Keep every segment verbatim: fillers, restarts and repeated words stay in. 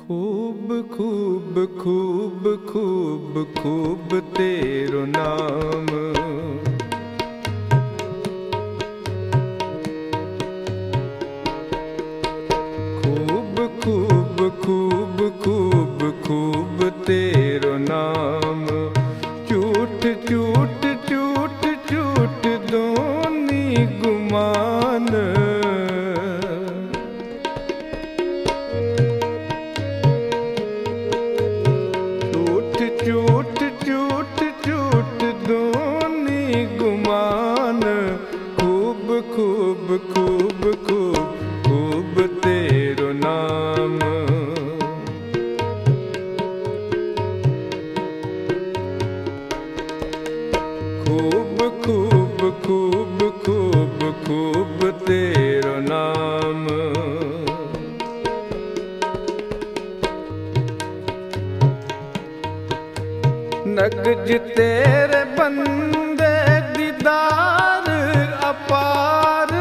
खूब खूब खूब खूब खूब तेरो नाम। खूब खूब खूब खूब खूब तेरो नाम। चूट चूट चूट चूट दोनी गुमान। चूट चूट चूट दोनी गुमान। खूब खूब खूब खूब खूब तेरो नाम। खूब खूब खूब खूब खूब तेरो नाम। नगज तेरे बंदे दीदार अपार।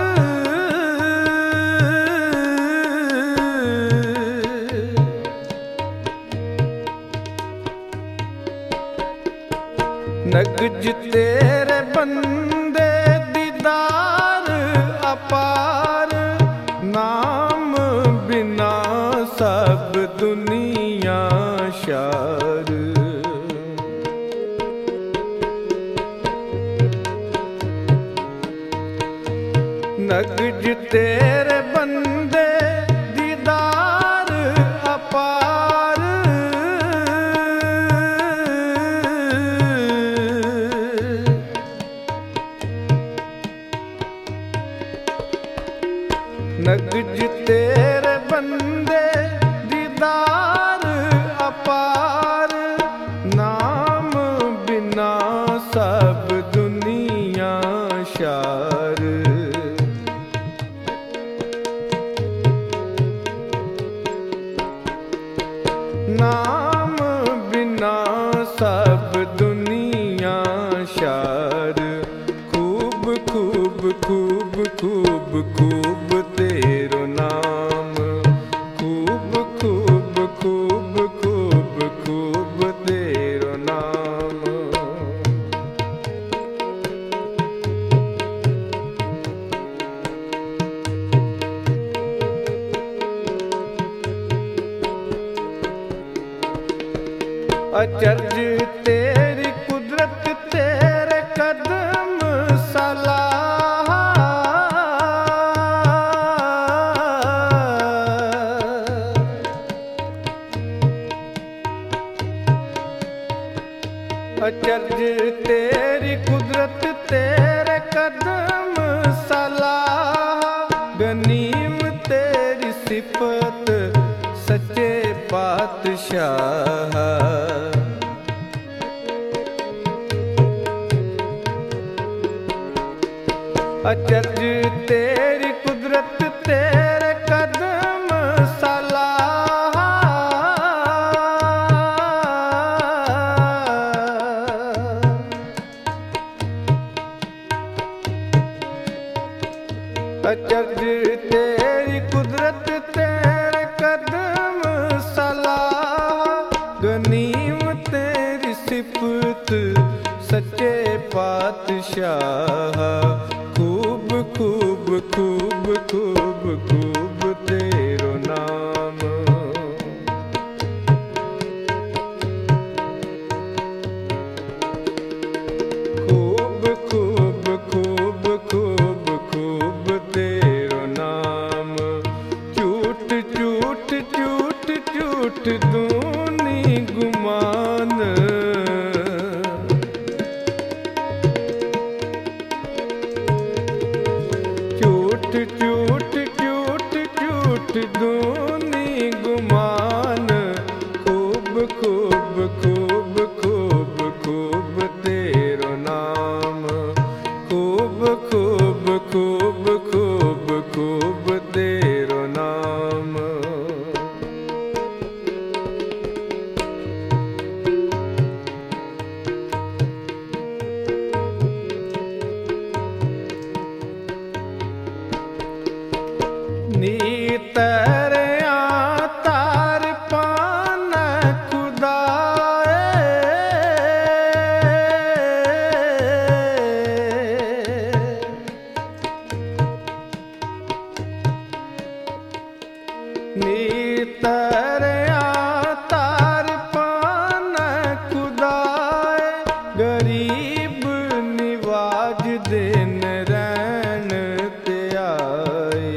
नगज तेरे बंदे दीदार अपार। नाम बिना सब दुनिया शार। नगज तेरे बंदे दीदार अपार। नगज तेरे बंदे दीदार अपार। नाम बिना सब दुनिया शार। नाम बिना सब दुनिया शार। खूब खूब खूब खूब खूब तेरो नाम। खूब खूब खूब खूब खूब तेरो नाम। अचरज तेरी कुदरत तेरे कदम सलाह। अचरज तेरी कुदरत तेरे कदम सलाह। गनीम तेरी सिफत सच्चे पातशाह। अचरज तेरी कुदरत तेरे कदम सलाह। अचरज तेरी कुदरत तेरे कदम सलाह। गनीम तेरी सिफत सच्चे पातशाह। खूब खूब खूब खूब खूब तेरो नाम। खूब खूब खूब खूब खूब तेरो नाम। चूट चूट चूट चूट दूनी गुमान। चूट चूट चूट चूट दूनी गुमान। खूब खूब खूब खूब खूब तेरो नाम। खूब खूब खूब खूब खूब तेरो नाम। तरया तार पान खुदाए गरीब निवाज दिन रैन ते आए।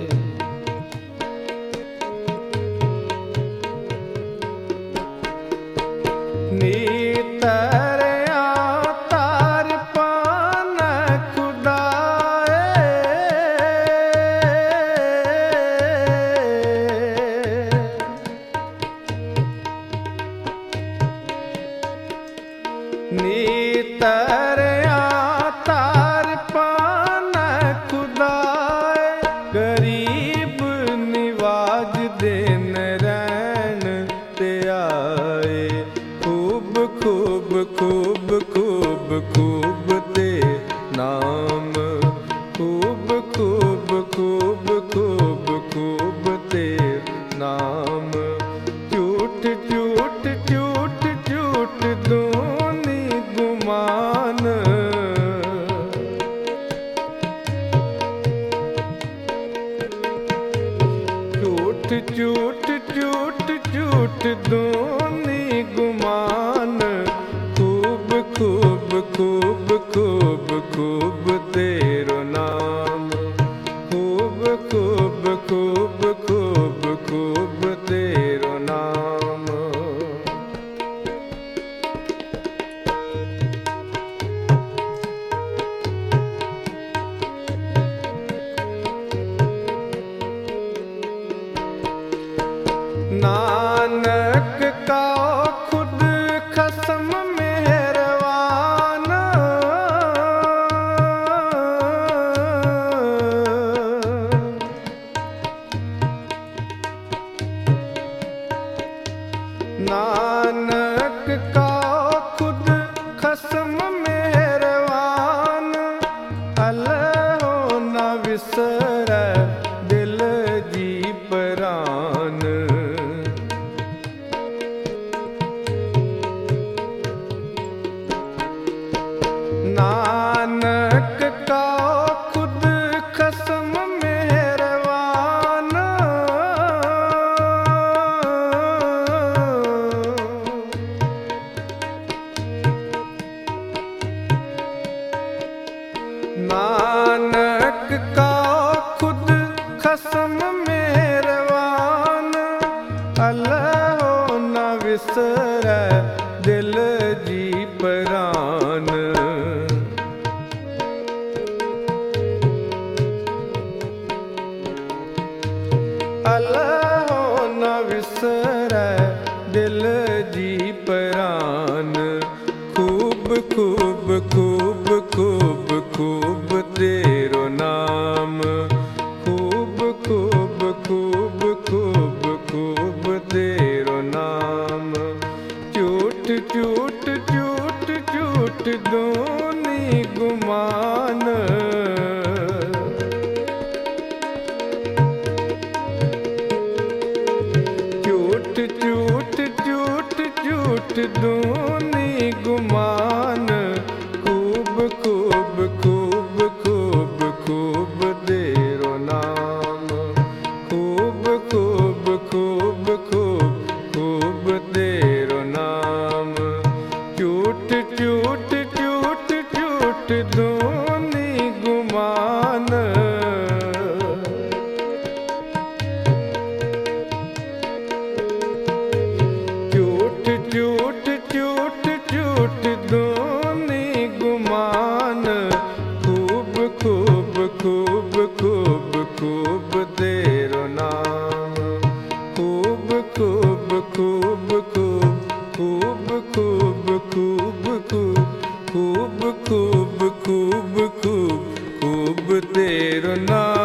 नी तरया तार पान खुदाए नी तरया तार पान खुदाए गरीब निवाज दिन रैन ते आए। खूब खूब खूब खूब खूब ते नाम खूब खूब खूब खूब खूब ते नाम। झूठ झूठ झूठ झूठ दूनी गुमान झूठ झूठ झूठ झूठ दूनी गुमान। खूब खूब खूब खूब खूब तेरो नाम खूब खूब खूब खूब खूब तेरो नाम। नानक का खुद खसम मेहरबान नानक का खुद खसम मेहरबान। अल्लाह न विसरै दिल जी परान। नानक का खुद खसम मेहरबान। नानक का खुद खसम मेहरबान। अल्लाह न विसरै दिल जी परान। अल्लाह न विसरै दिल जी परान। खूब खूब खूब खूब खूब तेरो नाम खूब खूब खूब खूब खूब तेरो नाम। झूठ झूठ झूठ झूठ दूनी गुमान। झूठ झूठ झूठ झूठ दूनी गुमान। खूब खूब खूब खूब खूब तेरो नाम खूब खूब खूब खूब खूब तेरो नाम। झूठ झूठ झूठ झूठ दूनी गुमान। झूठ झूठ झूठ झूठ दूनी गुमान। खूब खूब खूब खूब खूब तेरो नाम खूब खूब खूब खूब खूब खूब खूब खूब खूब खूब खूब खूब खूब तेरो नाम।